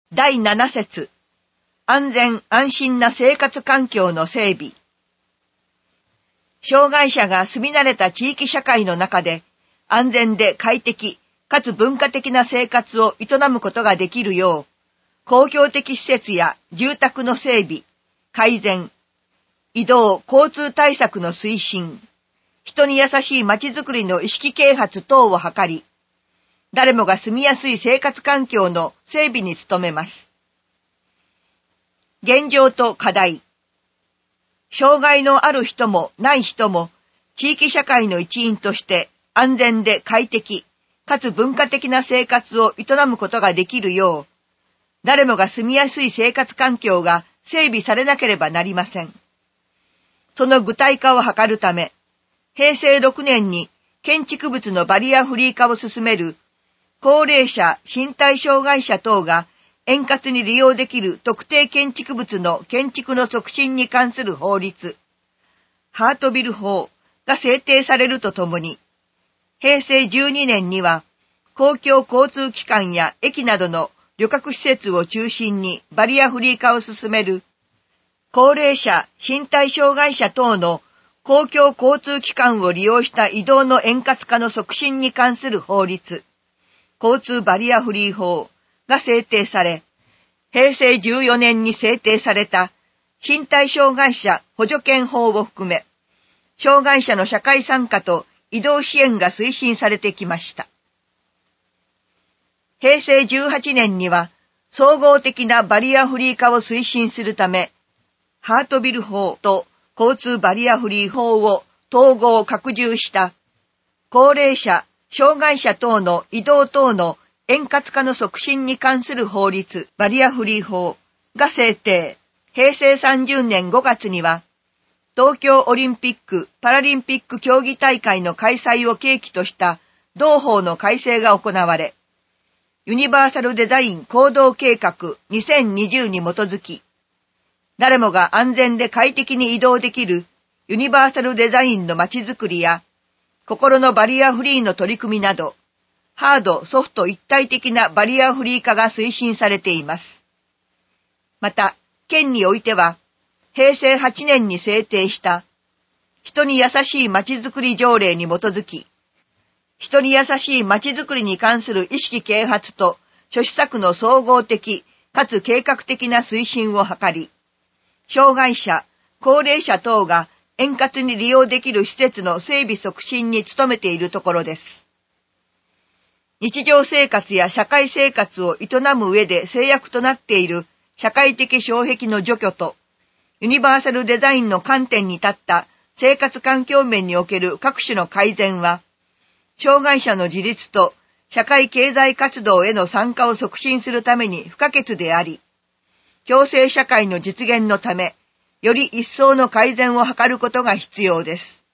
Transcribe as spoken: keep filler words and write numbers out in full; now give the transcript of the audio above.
だいなな節、安全安心な生活環境の整備。障害者が住み慣れた地域社会の中で安全で快適かつ文化的な生活を営むことができるよう、公共的施設や住宅の整備、改善、移動交通対策の推進、人に優しいまちづくりの意識啓発等を図り、誰もが住みやすい生活環境の整備に努めます。現状と課題。障害のある人もない人も地域社会の一員として安全で快適かつ文化的な生活を営むことができるよう、誰もが住みやすい生活環境が整備されなければなりません。その具体化を図るため、へいせいろくねんに建築物のバリアフリー化を進める高齢者、身体障害者等が円滑に利用できる特定建築物の建築の促進に関する法律、ハートビル法が制定されるとともに、へいせいじゅうにねんには公共交通機関や駅などの旅客施設を中心にバリアフリー化を進める高齢者、身体障害者等の公共交通機関を利用した移動の円滑化の促進に関する法律、交通バリアフリー法が制定され、へいせいじゅうよねんに制定された身体障害者補助犬法を含め、障害者の社会参加と移動支援が推進されてきました。へいせいじゅうはちねんには総合的なバリアフリー化を推進するため、ハートビル法と交通バリアフリー法を統合拡充した高齢者、障害者等の移動等の円滑化の促進に関する法律バリアフリー法が制定。へいせいさんじゅうねんごがつには東京オリンピック・パラリンピック競技大会の開催を契機とした同法の改正が行われ、ユニバーサルデザイン行動計画にせんにじゅうに基づき、誰もが安全で快適に移動できるユニバーサルデザインの街づくりや、心のバリアフリーの取り組みなど、ハード・ソフト一体的なバリアフリー化が推進されています。また、県においては、へいせいはちねんに制定した人に優しいまちづくり条例に基づき、人に優しいまちづくりに関する意識啓発と諸施策の総合的かつ計画的な推進を図り、障害者、高齢者等が円滑に利用できる施設の整備促進に努めているところです。日常生活や社会生活を営む上で制約となっている社会的障壁の除去と、ユニバーサルデザインの観点に立った生活環境面における各種の改善は、障害者の自立と社会経済活動への参加を促進するために不可欠であり、共生社会の実現のため、より一層の改善を図ることが必要です。